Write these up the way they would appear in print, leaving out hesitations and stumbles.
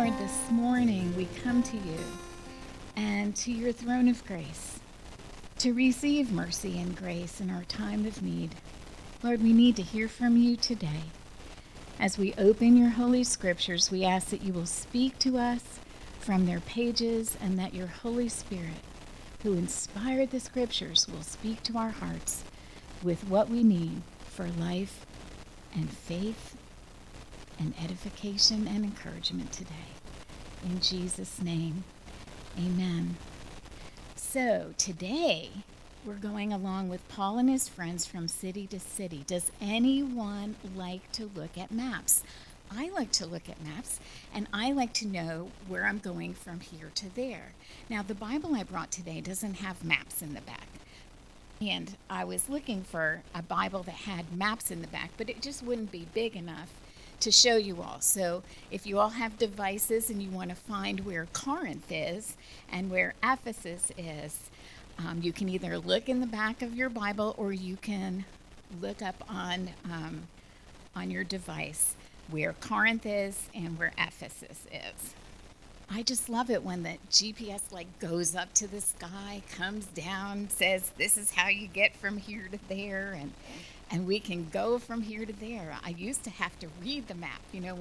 Lord, this morning we come to you and to your throne of grace to receive mercy and grace in our time of need. Lord, we need to hear from you today. As we open your holy scriptures, we ask that you will speak to us from their pages and that your Holy Spirit, who inspired the scriptures, will speak to our hearts with what we need for life and faith and edification and encouragement today. In Jesus' name, amen. So today, we're going along with Paul and his friends from city to city. Does anyone like to look at maps? I like to look at maps, and I like to know where I'm going from here to there. Now, the Bible I brought today doesn't have maps in the back. And I was looking for a Bible that had maps in the back, but it just wouldn't be big enough to show you all. So if you all have devices and you want to find where Corinth is and where Ephesus is, you can either look in the back of your Bible or you can look up on your device where Corinth is and where Ephesus is. I just love it when the GPS goes up to the sky, comes down, says this is how you get from here to there, and we can go from here to there. I used to have to read the map. You know,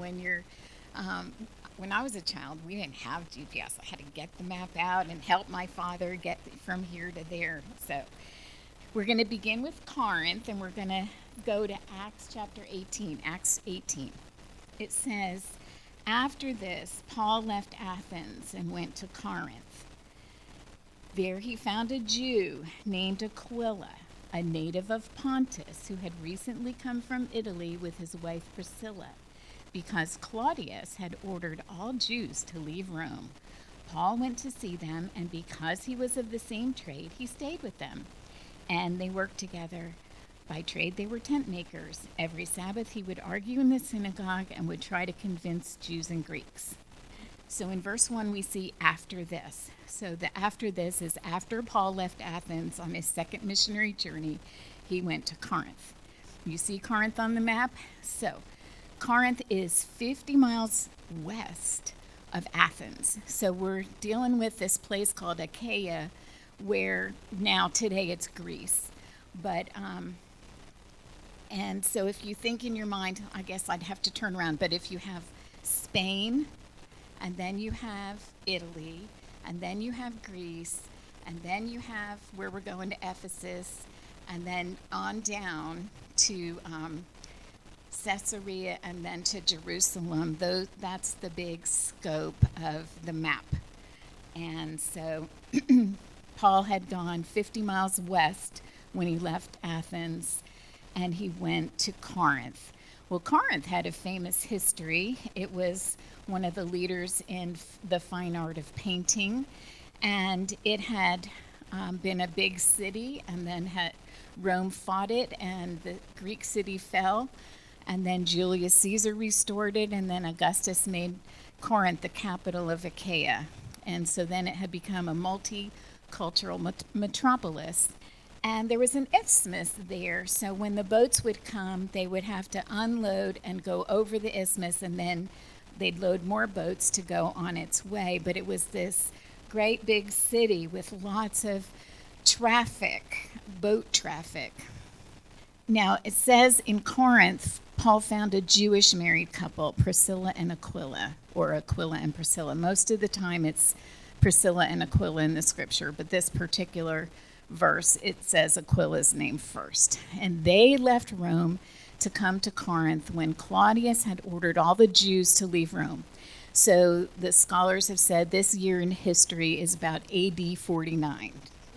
when I was a child, we didn't have GPS. I had to get the map out and help my father get from here to there. So we're going to begin with Corinth, and we're going to go to Acts chapter 18. Acts 18. It says, after this, Paul left Athens and went to Corinth. There he found a Jew named Aquila, a native of Pontus, who had recently come from Italy with his wife Priscilla, because Claudius had ordered all Jews to leave Rome. Paul went to see them, and because he was of the same trade, he stayed with them, and they worked together. By trade, they were tent makers. Every Sabbath, he would argue in the synagogue and would try to convince Jews and Greeks. So in verse 1, we see after this. So the after this is after Paul left Athens on his second missionary journey, he went to Corinth. You see Corinth on the map? So Corinth is 50 miles west of Athens. So we're dealing with this place called Achaia, where now today it's Greece. But and so if you think in your mind, I guess I'd have to turn around, but if you have Spain, and then you have Italy, and then you have Greece, and then you have where we're going to Ephesus, and then on down to Caesarea, and then to Jerusalem, that's the big scope of the map. And so Paul had gone 50 miles west when he left Athens, and he went to Corinth. Well, Corinth had a famous history. It was one of the leaders in the fine art of painting, and it had been a big city, and then Rome fought it, and the Greek city fell, and then Julius Caesar restored it, and then Augustus made Corinth the capital of Achaia. And so then it had become a multicultural metropolis. And there was an isthmus there, so when the boats would come, they would have to unload and go over the isthmus, and then they'd load more boats to go on its way. But it was this great big city with lots of traffic, boat traffic. Now, it says in Corinth, Paul found a Jewish married couple, Priscilla and Aquila, or Aquila and Priscilla. Most of the time it's Priscilla and Aquila in the scripture, but this particular verse, it says Aquila's name first. And they left Rome to come to Corinth when Claudius had ordered all the Jews to leave Rome. So the scholars have said this year in history is about AD 49.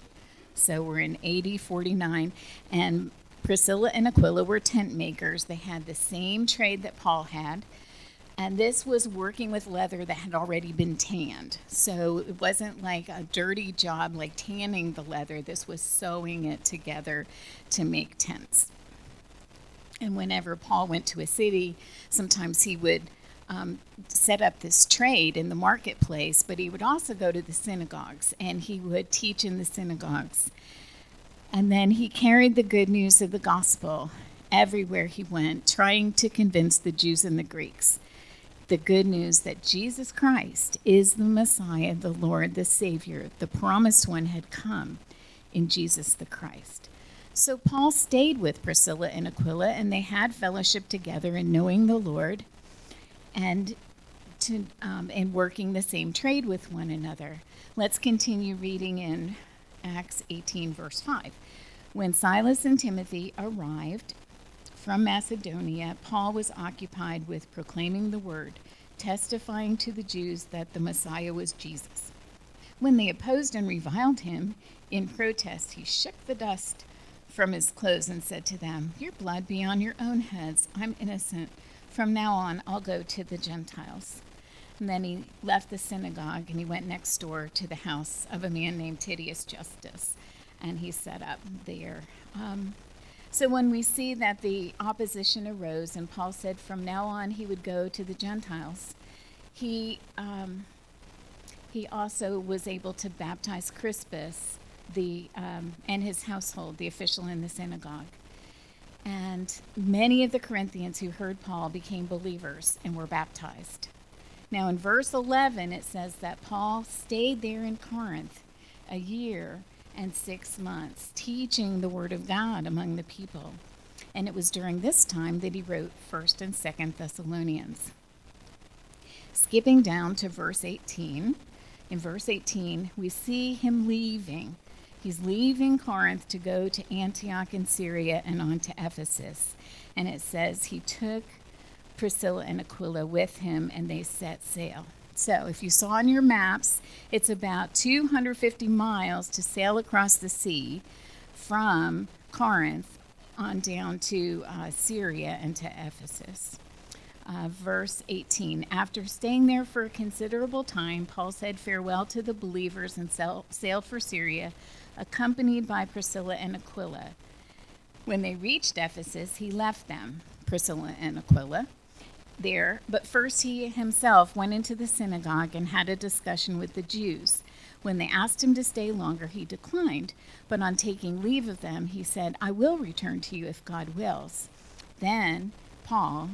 So we're in AD 49, and Priscilla and Aquila were tent makers. They had the same trade that Paul had. And this was working with leather that had already been tanned. So it wasn't like a dirty job like tanning the leather. This was sewing it together to make tents. And whenever Paul went to a city, sometimes he would set up this trade in the marketplace, but he would also go to the synagogues, and he would teach in the synagogues. And then he carried the good news of the gospel everywhere he went, trying to convince the Jews and the Greeks. the good news that Jesus Christ is the Messiah, the Lord, the Savior, the promised one had come in Jesus the Christ. So Paul stayed with Priscilla and Aquila, and they had fellowship together in knowing the Lord and working the same trade with one another. Let's continue reading in Acts 18, verse 5. When Silas and Timothy arrived from Macedonia, Paul was occupied with proclaiming the word, testifying to the Jews that the Messiah was Jesus. When they opposed and reviled him, in protest, he shook the dust from his clothes and said to them, "Your blood be on your own heads. I'm innocent. From now on, I'll go to the Gentiles." And then he left the synagogue and he went next door to the house of a man named Titius Justus, and he set up there. So when we see that the opposition arose and Paul said from now on he would go to the Gentiles, he also was able to baptize Crispus and his household, the official in the synagogue. And many of the Corinthians who heard Paul became believers and were baptized. Now in verse 11 it says that Paul stayed there in Corinth a year and 6 months, teaching the word of God among the people. And it was during this time that he wrote 1st and 2nd Thessalonians. Skipping down to verse 18, in verse 18 we see him leaving. He's leaving Corinth to go to Antioch in Syria and on to Ephesus. And it says he took Priscilla and Aquila with him and they set sail. So if you saw on your maps, it's about 250 miles to sail across the sea from Corinth on down to Syria and to Ephesus. Verse 18, after staying there for a considerable time, Paul said farewell to the believers and sailed for Syria, accompanied by Priscilla and Aquila. When they reached Ephesus, he left them, Priscilla and Aquila, there, but first he himself went into the synagogue and had a discussion with the Jews. When they asked him to stay longer, he declined, but on taking leave of them, he said, "I will return to you if God wills." Then Paul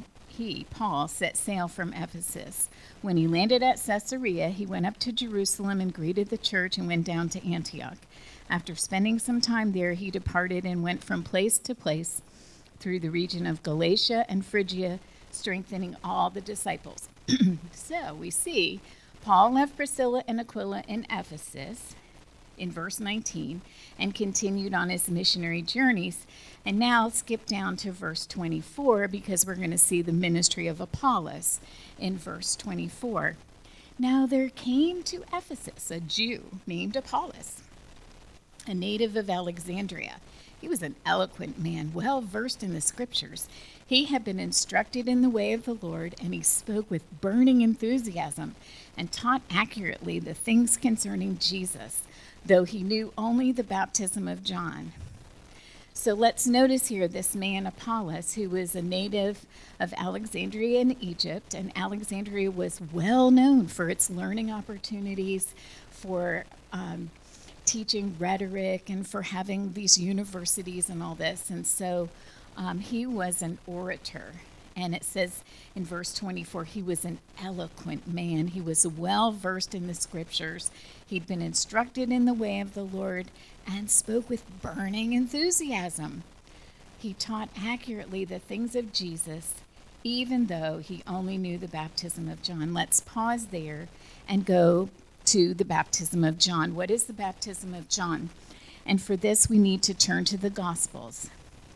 set sail from Ephesus. When he landed at Caesarea, he went up to Jerusalem and greeted the church and went down to Antioch. After spending some time there, he departed and went from place to place through the region of Galatia and Phrygia, strengthening all the disciples. So we see Paul left Priscilla and Aquila in Ephesus in verse 19 and continued on his missionary journeys. And now skip down to verse 24 because we're going to see the ministry of Apollos in verse 24. Now there came to Ephesus a Jew named Apollos, a native of Alexandria. He was an eloquent man, well versed in the scriptures. He had been instructed in the way of the Lord, and he spoke with burning enthusiasm and taught accurately the things concerning Jesus, though he knew only the baptism of John. So let's notice here this man Apollos, who was a native of Alexandria in Egypt, and Alexandria was well known for its learning opportunities, for teaching rhetoric, and for having these universities and all this. And so he was an orator. And it says in verse 24, he was an eloquent man. He was well versed in the scriptures. He'd been instructed in the way of the Lord and spoke with burning enthusiasm. He taught accurately the things of Jesus, even though he only knew the baptism of John. Let's pause there and go to the baptism of John. What is the baptism of John? And for this, we need to turn to the Gospels.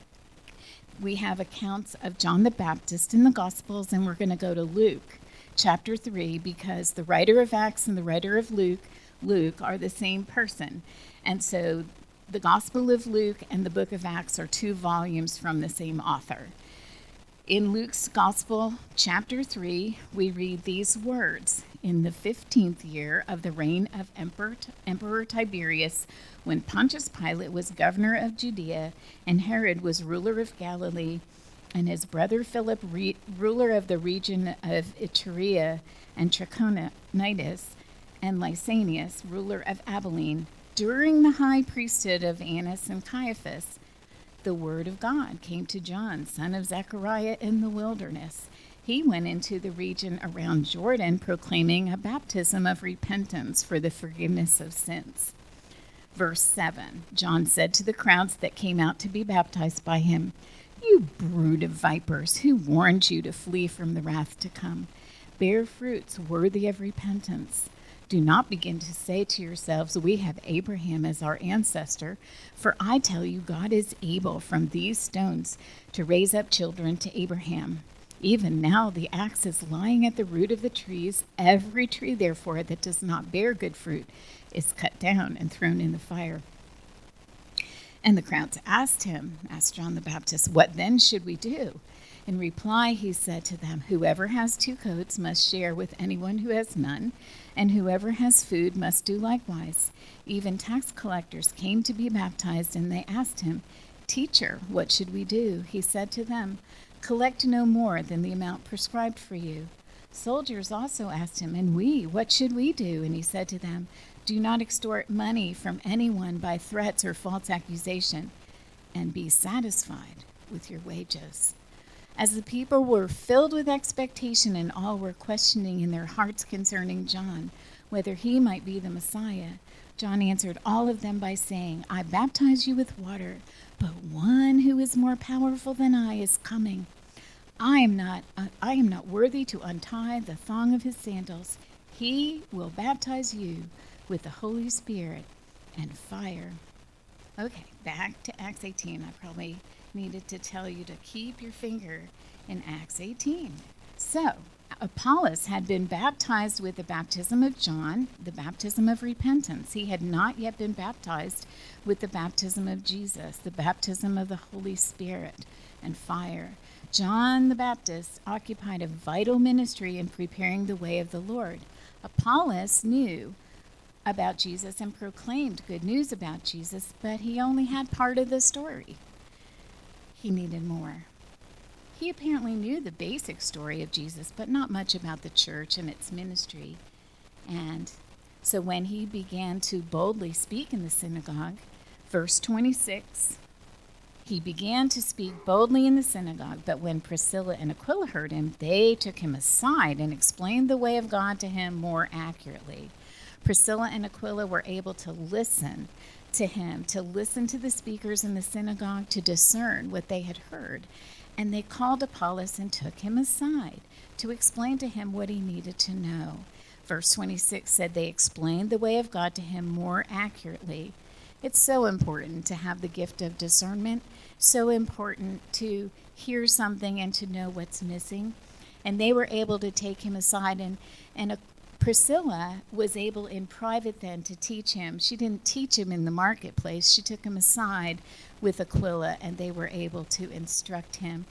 We have accounts of John the Baptist in the Gospels, and we're going to go to Luke chapter 3 because the writer of Acts and the writer of Luke are the same person. And so the Gospel of Luke and the book of Acts are 2 volumes from the same author. In Luke's Gospel, chapter 3, we read these words. In the 15th year of the reign of Emperor Tiberius, when Pontius Pilate was governor of Judea, and Herod was ruler of Galilee, and his brother Philip, ruler of the region of Iturea and Trachonitis, and Lysanias, ruler of Abilene, during the high priesthood of Annas and Caiaphas, the word of God came to John, son of Zechariah, in the wilderness. he went into the region around Jordan proclaiming a baptism of repentance for the forgiveness of sins. Verse 7, John said to the crowds that came out to be baptized by him, "You brood of vipers, who warned you to flee from the wrath to come? Bear fruits worthy of repentance. Do not begin to say to yourselves, 'We have Abraham as our ancestor,' for I tell you, God is able from these stones to raise up children to Abraham. Even now the axe is lying at the root of the trees. Every tree, therefore, that does not bear good fruit is cut down and thrown in the fire." And the crowds asked John the Baptist, "What then should we do?" In reply, he said to them, "Whoever has 2 coats must share with anyone who has none, and whoever has food must do likewise." Even tax collectors came to be baptized, and they asked him, "Teacher, what should we do?" He said to them, "Collect no more than the amount prescribed for you." Soldiers also asked him, "And we, what should we do?" And he said to them, "Do not extort money from anyone by threats or false accusation, and be satisfied with your wages." As the people were filled with expectation and all were questioning in their hearts concerning John, whether he might be the Messiah, John answered all of them by saying, "I baptize you with water, but one who is more powerful than I is coming. I am not worthy to untie the thong of his sandals. He will baptize you with the Holy Spirit and fire." Okay, back to Acts 18. I probably needed to tell you to keep your finger in Acts 18. So, Apollos had been baptized with the baptism of John, the baptism of repentance. He had not yet been baptized with the baptism of Jesus, the baptism of the Holy Spirit and fire. John the Baptist occupied a vital ministry in preparing the way of the Lord. Apollos knew about Jesus and proclaimed good news about Jesus, but he only had part of the story. He needed more. He apparently knew the basic story of Jesus, but not much about the church and its ministry. And so when he began to boldly speak in the synagogue, verse 26, he began to speak boldly in the synagogue, but when Priscilla and Aquila heard him, they took him aside and explained the way of God to him more accurately. Priscilla and Aquila were able to listen to him, to listen to the speakers in the synagogue, to discern what they had heard. And they called Apollos and took him aside to explain to him what he needed to know. Verse 26 said they explained the way of God to him more accurately. It's so important to have the gift of discernment, so important to hear something and to know what's missing. And they were able to take him aside, and Priscilla was able in private then to teach him. She didn't teach him in the marketplace. She took him aside with Aquila, and they were able to instruct him.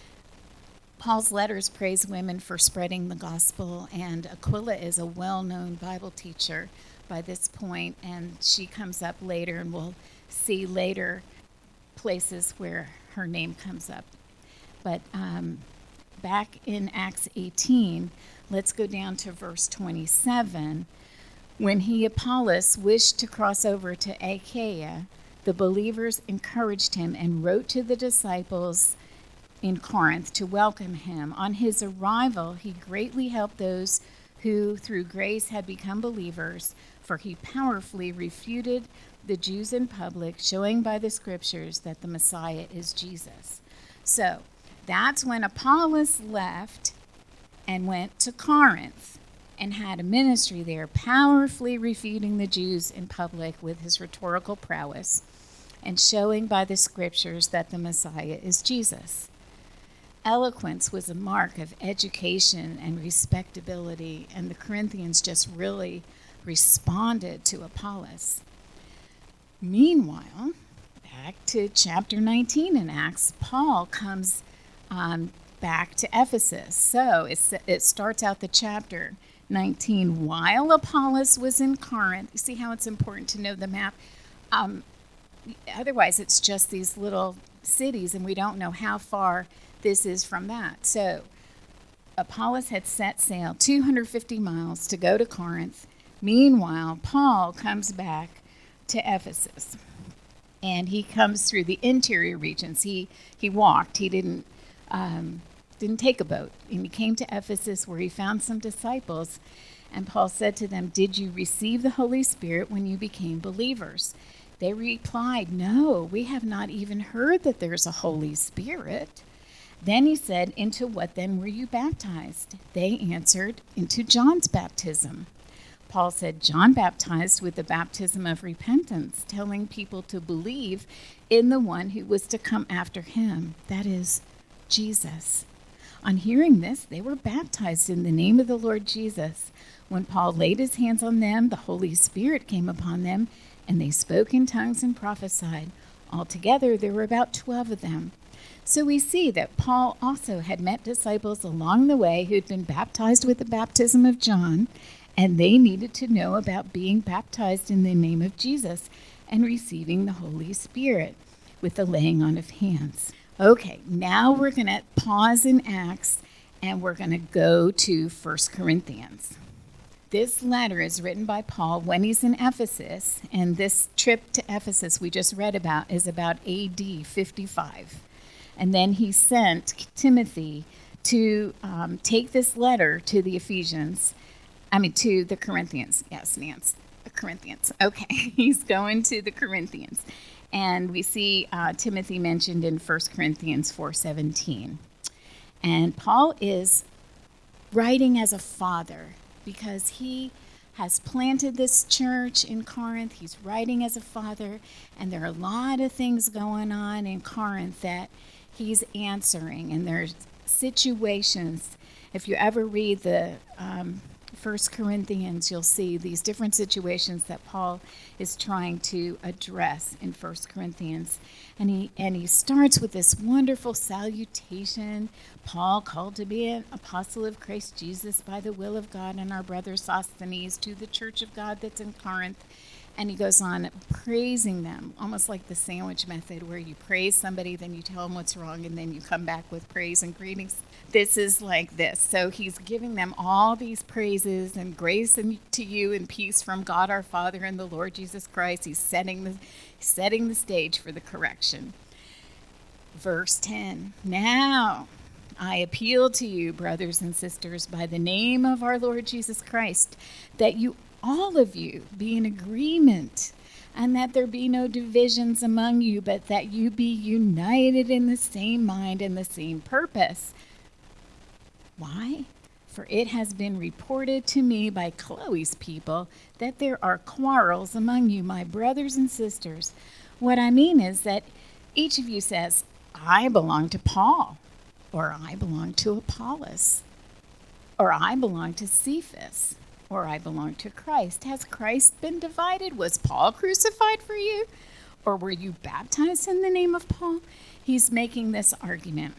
Paul's letters praise women for spreading the gospel, and Aquila is a well-known Bible teacher by this point, and she comes up later, and we'll see later places where her name comes up. But back in Acts 18, let's go down to verse 27. When Apollos wished to cross over to Achaia, the believers encouraged him and wrote to the disciples in Corinth to welcome him. On his arrival, he greatly helped those who through grace had become believers, for he powerfully refuted the Jews in public, showing by the scriptures that the Messiah is Jesus. So that's when Apollos left and went to Corinth and had a ministry there, powerfully refuting the Jews in public with his rhetorical prowess and showing by the scriptures that the Messiah is Jesus. Eloquence was a mark of education and respectability, and the Corinthians just really responded to Apollos. Meanwhile, back to chapter 19 in Acts, Paul comes back to Ephesus. So it starts out the chapter 19 while Apollos was in Corinth. You see how it's important to know the map? Otherwise, it's just these little cities, and we don't know how far this is from that. So Apollos had set sail 250 miles to go to Corinth. Meanwhile, Paul comes back to Ephesus, and he comes through the interior regions. He walked. He didn't didn't take a boat. And he came to Ephesus where he found some disciples. And Paul said to them, "Did you receive the Holy Spirit when you became believers?" They replied, "No, we have not even heard that there's a Holy Spirit." Then he said, "Into what then were you baptized?" They answered, "Into John's baptism." Paul said, "John baptized with the baptism of repentance, telling people to believe in the one who was to come after him, that is, Jesus." On hearing this, they were baptized in the name of the Lord Jesus. When Paul laid his hands on them, the Holy Spirit came upon them, and they spoke in tongues and prophesied. Altogether, there were about 12 of them. So we see that Paul also had met disciples along the way who'd been baptized with the baptism of John, and they needed to know about being baptized in the name of Jesus and receiving the Holy Spirit with the laying on of hands. Okay, now we're going to pause in Acts, and we're going to go to 1 Corinthians. This letter is written by Paul when he's in Ephesus, and this trip to Ephesus we just read about is about AD 55. And then he sent Timothy to take this letter to the to the Corinthians. Yes, Nance, the Corinthians. Okay, he's going to the Corinthians. And we see Timothy mentioned in 1 Corinthians 4:17. And Paul is writing as a father because he has planted this church in Corinth. He's writing as a father, and there are a lot of things going on in Corinth that he's answering. And there's situations, if you ever read the 1 Corinthians, you'll see these different situations that Paul is trying to address in 1 Corinthians. And he starts with this wonderful salutation. Paul, called to be an apostle of Christ Jesus by the will of God, and our brother Sosthenes, to the church of God that's in Corinth. And he goes on praising them, almost like the sandwich method, where you praise somebody, then you tell them what's wrong, and then you come back with praise and greetings. This is like this. So he's giving them all these praises and grace to you and peace from God our Father and the Lord Jesus Christ. He's setting the stage for the correction. Verse 10, "Now I appeal to you, brothers and sisters, by the name of our Lord Jesus Christ, that you all of you be in agreement, and that there be no divisions among you, but that you be united in the same mind and the same purpose." Why? "For it has been reported to me by Chloe's people that there are quarrels among you, my brothers and sisters." What I mean is that each of you says, "I belong to Paul," or "I belong to Apollos," or "I belong to Cephas," or "I belong to Christ." Has Christ been divided? Was Paul crucified for you? Or were you baptized in the name of Paul? He's making this argument.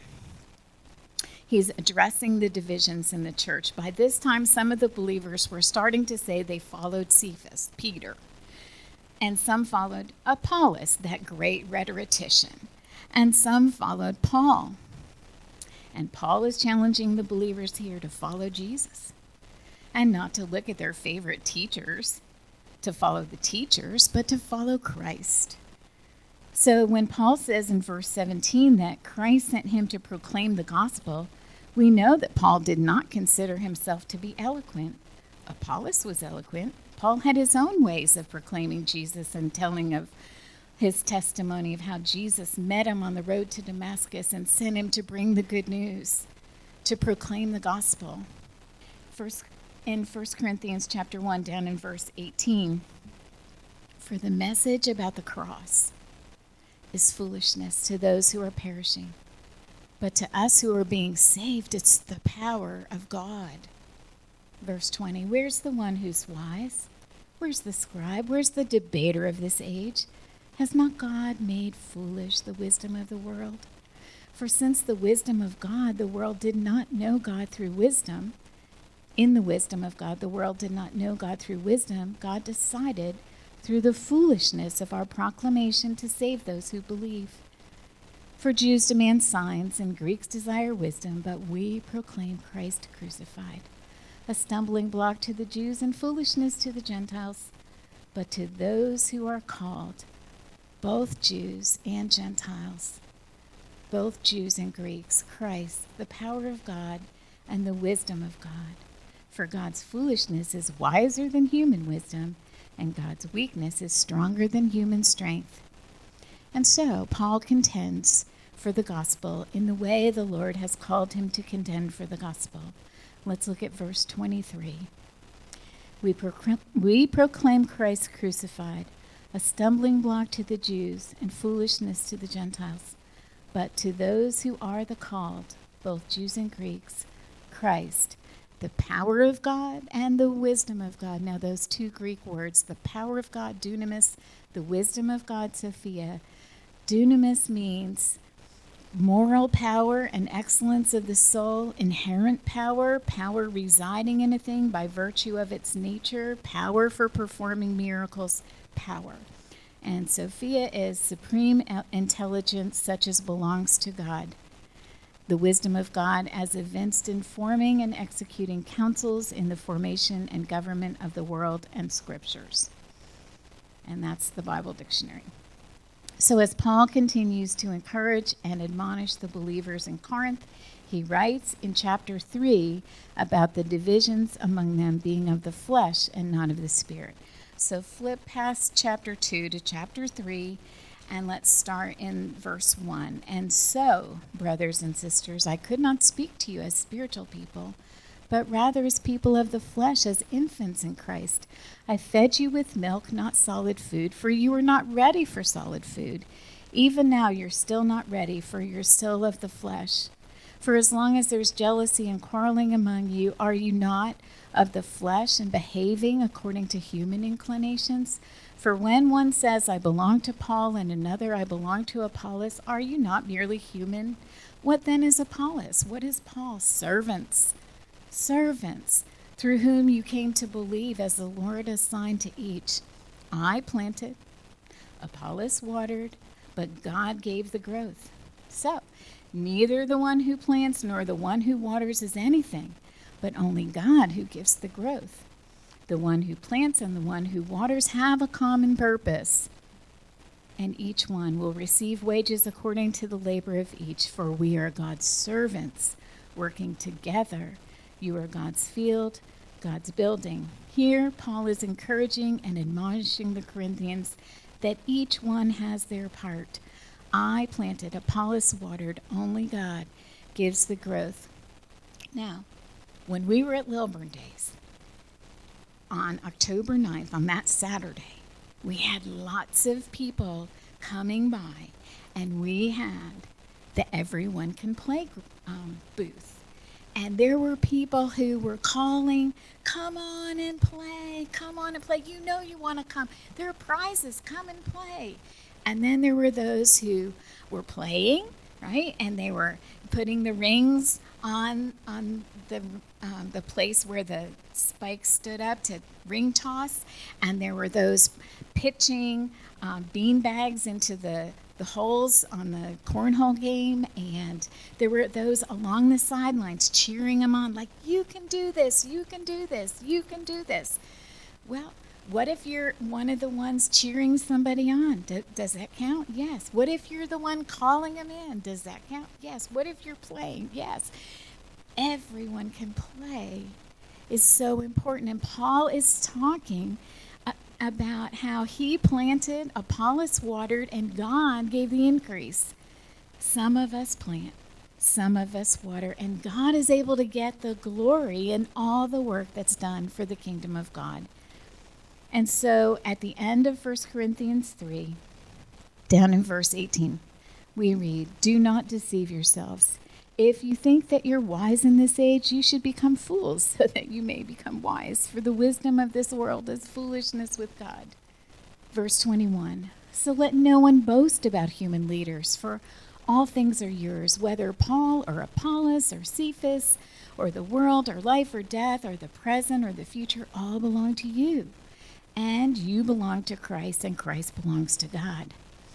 He's addressing the divisions in the church. By this time, some of the believers were starting to say they followed Cephas, Peter, and some followed Apollos, that great rhetorician, and some followed Paul. And Paul is challenging the believers here to follow Jesus and not to look at their favorite teachers, to follow the teachers, but to follow Christ. So when Paul says in verse 17 that Christ sent him to proclaim the gospel, we know that Paul did not consider himself to be eloquent. Apollos was eloquent. Paul had his own ways of proclaiming Jesus and telling of his testimony of how Jesus met him on the road to Damascus and sent him to bring the good news, to proclaim the gospel. In 1 Corinthians chapter 1, down in verse 18, "For the message about the cross is foolishness to those who are perishing, but to us who are being saved, it's the power of God." Verse 20, "Where's the one who's wise? Where's the scribe? Where's the debater of this age? Has not God made foolish the wisdom of the world? For since the wisdom of God, the world did not know God through wisdom. In the wisdom of God, the world did not know God through wisdom. God decided through the foolishness of our proclamation to save those who believe. For Jews demand signs and Greeks desire wisdom, but we proclaim Christ crucified, a stumbling block to the Jews and foolishness to the Gentiles. But to those who are called, both Jews and Gentiles, both Jews and Greeks, Christ, the power of God and the wisdom of God. For God's foolishness is wiser than human wisdom, and God's weakness is stronger than human strength. And so Paul contends for the gospel in the way the Lord has called him to contend for the gospel. Let's look at verse 23. We proclaim Christ crucified, a stumbling block to the Jews and foolishness to the Gentiles. But to those who are the called, both Jews and Greeks, Christ, the power of God and the wisdom of God. Now those two Greek words, the power of God, dunamis, the wisdom of God, Sophia. Dunamis means moral power and excellence of the soul, inherent power, power residing in a thing by virtue of its nature, power for performing miracles, power. And Sophia is supreme intelligence such as belongs to God. The wisdom of God as evinced in forming and executing counsels in the formation and government of the world and scriptures. And that's the Bible dictionary. So as Paul continues to encourage and admonish the believers in Corinth, he writes in chapter 3 about the divisions among them being of the flesh and not of the spirit. So flip past chapter 2 to chapter 3, and let's start in verse 1. And so, brothers and sisters, I could not speak to you as spiritual people, but rather as people of the flesh, as infants in Christ. I fed you with milk, not solid food, for you were not ready for solid food. Even now you're still not ready, for you're still of the flesh. For as long as there's jealousy and quarreling among you, are you not of the flesh and behaving according to human inclinations? For when one says, I belong to Paul, and another, I belong to Apollos, are you not merely human? What then is Apollos? What is Paul? Servants, through whom you came to believe, as the Lord assigned to each. I planted, Apollos watered, but God gave the growth. So, neither the one who plants nor the one who waters is anything, but only God who gives the growth. The one who plants and the one who waters have a common purpose, and each one will receive wages according to the labor of each, for we are God's servants, working together. You are God's field, God's building. Here, Paul is encouraging and admonishing the Corinthians that each one has their part. I planted, Apollos watered, only God gives the growth. Now, when we were at Lilburn Days, on October 9th, on that Saturday, we had lots of people coming by, and we had the Everyone Can Play booth. And there were people who were calling, come on and play, come on and play. You know you want to come. There are prizes, come and play. And then there were those who were playing, right? And they were putting the rings on the place where the spikes stood up to ring toss. And there were those pitching bean bags into the holes on the cornhole game, and there were those along the sidelines cheering them on, like, you can do this, you can do this, you can do this. Well, what if you're one of the ones cheering somebody on? Does that count? Yes. What if you're the one calling them in? Does that count? Yes. What if you're playing? Yes. Everyone can play is so important, and Paul is talking about how he planted, Apollos watered, and God gave the increase. Some of us plant, some of us water, and God is able to get the glory in all the work that's done for the kingdom of God. And so at the end of 1 Corinthians 3, down in verse 18, we read, do not deceive yourselves. If you think that you're wise in this age, you should become fools, so that you may become wise. For the wisdom of this world is foolishness with God. Verse 21, so let no one boast about human leaders, for all things are yours, whether Paul or Apollos or Cephas or the world or life or death or the present or the future, all belong to you. And you belong to Christ, and Christ belongs to God.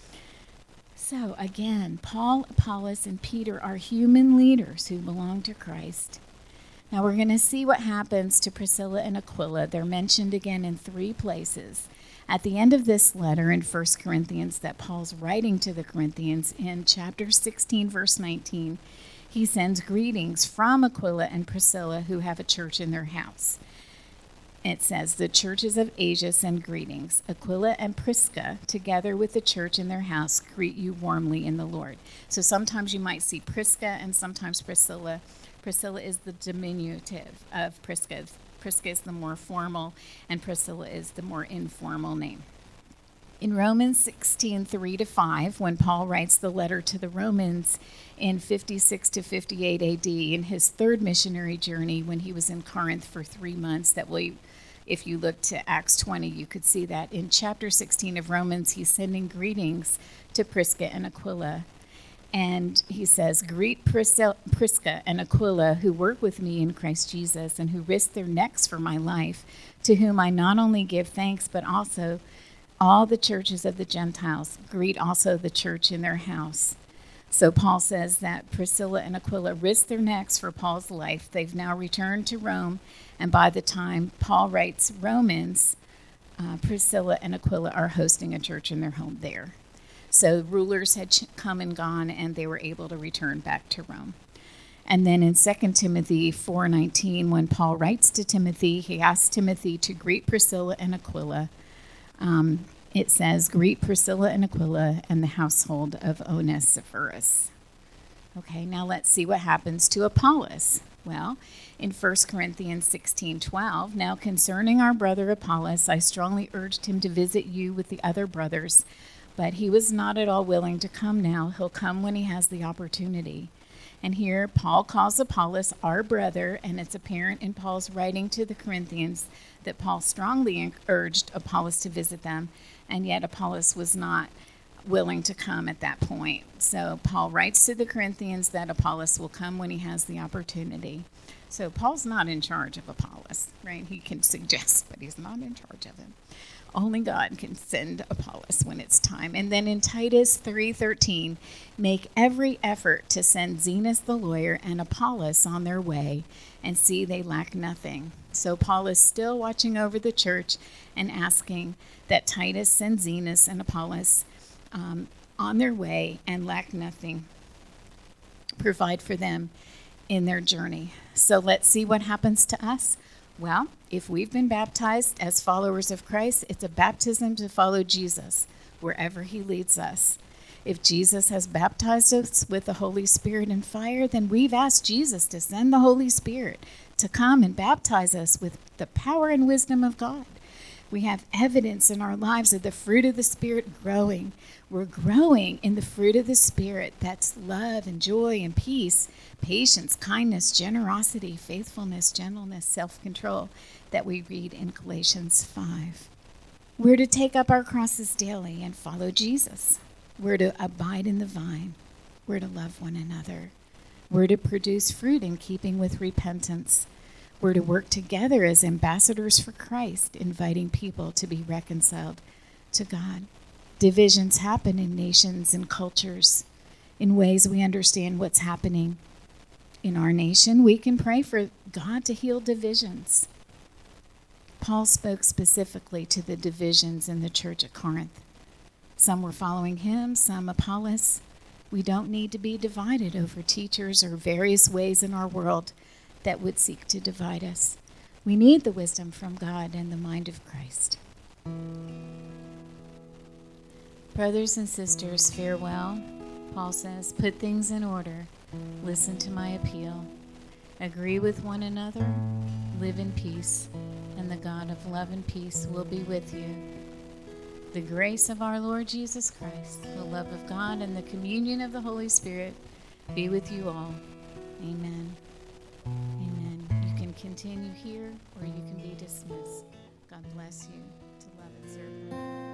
So again, Paul, Apollos, and Peter are human leaders who belong to Christ. Now we're going to see what happens to Priscilla and Aquila. They're mentioned again in 3 places. At the end of this letter in 1 Corinthians that Paul's writing to the Corinthians in chapter 16, verse 19, he sends greetings from Aquila and Priscilla, who have a church in their house. It says, the churches of Asia send greetings. Aquila and Prisca, together with the church in their house, greet you warmly in the Lord. So sometimes you might see Prisca and sometimes Priscilla. Priscilla is the diminutive of Prisca. Prisca is the more formal, and Priscilla is the more informal name. In Romans 16, 3-5, when Paul writes the letter to the Romans in 56 to 58 AD, in his third missionary journey when he was in Corinth for 3 months, if you look to Acts 20, you could see that. In chapter 16 of Romans, he's sending greetings to Prisca and Aquila. And he says, greet Prisca and Aquila, who work with me in Christ Jesus and who risk their necks for my life, to whom I not only give thanks, but also all the churches of the Gentiles. Greet also the church in their house. So Paul says that Priscilla and Aquila risked their necks for Paul's life. They've now returned to Rome, and by the time Paul writes Romans, Priscilla and Aquila are hosting a church in their home there. So rulers had come and gone, and they were able to return back to Rome. And then in 2 Timothy 4:19, when Paul writes to Timothy, he asks Timothy to greet Priscilla and Aquila. It says, greet Priscilla and Aquila and the household of Onesiphorus. Okay, now let's see what happens to Apollos. Well, in 1 Corinthians 16:12, now concerning our brother Apollos, I strongly urged him to visit you with the other brothers, but he was not at all willing to come now. He'll come when he has the opportunity. And here Paul calls Apollos our brother, and it's apparent in Paul's writing to the Corinthians that Paul strongly urged Apollos to visit them, and yet Apollos was not willing to come at that point. So Paul writes to the Corinthians that Apollos will come when he has the opportunity. So Paul's not in charge of Apollos, right? He can suggest, but he's not in charge of him. Only God can send Apollos when it's time. And then in Titus 3:13, make every effort to send Zenas the lawyer and Apollos on their way, and see they lack nothing. So Paul is still watching over the church and asking that Titus send Zenas and Apollos on their way and lack nothing. Provide for them in their journey. So let's see what happens to us. Well, if we've been baptized as followers of Christ, it's a baptism to follow Jesus wherever he leads us. If Jesus has baptized us with the Holy Spirit and fire, then we've asked Jesus to send the Holy Spirit to come and baptize us with the power and wisdom of God. We have evidence in our lives of the fruit of the Spirit growing. We're growing in the fruit of the Spirit. That's love and joy and peace, patience, kindness, generosity, faithfulness, gentleness, self-control that we read in Galatians 5. We're to take up our crosses daily and follow Jesus. We're to abide in the vine. We're to love one another. We're to produce fruit in keeping with repentance. We're to work together as ambassadors for Christ, inviting people to be reconciled to God. Divisions happen in nations and cultures in ways we understand what's happening in our nation. We can pray for God to heal divisions. Paul spoke specifically to the divisions in the church at Corinth. Some were following him, some Apollos. We don't need to be divided over teachers or various ways in our world that would seek to divide us. We need the wisdom from God and the mind of Christ. Brothers and sisters, farewell. Paul says, put things in order. Listen to my appeal. Agree with one another. Live in peace. And the God of love and peace will be with you. The grace of our Lord Jesus Christ, the love of God, and the communion of the Holy Spirit be with you all. Amen. Amen. You can continue here or you can be dismissed. God bless you to love and serve.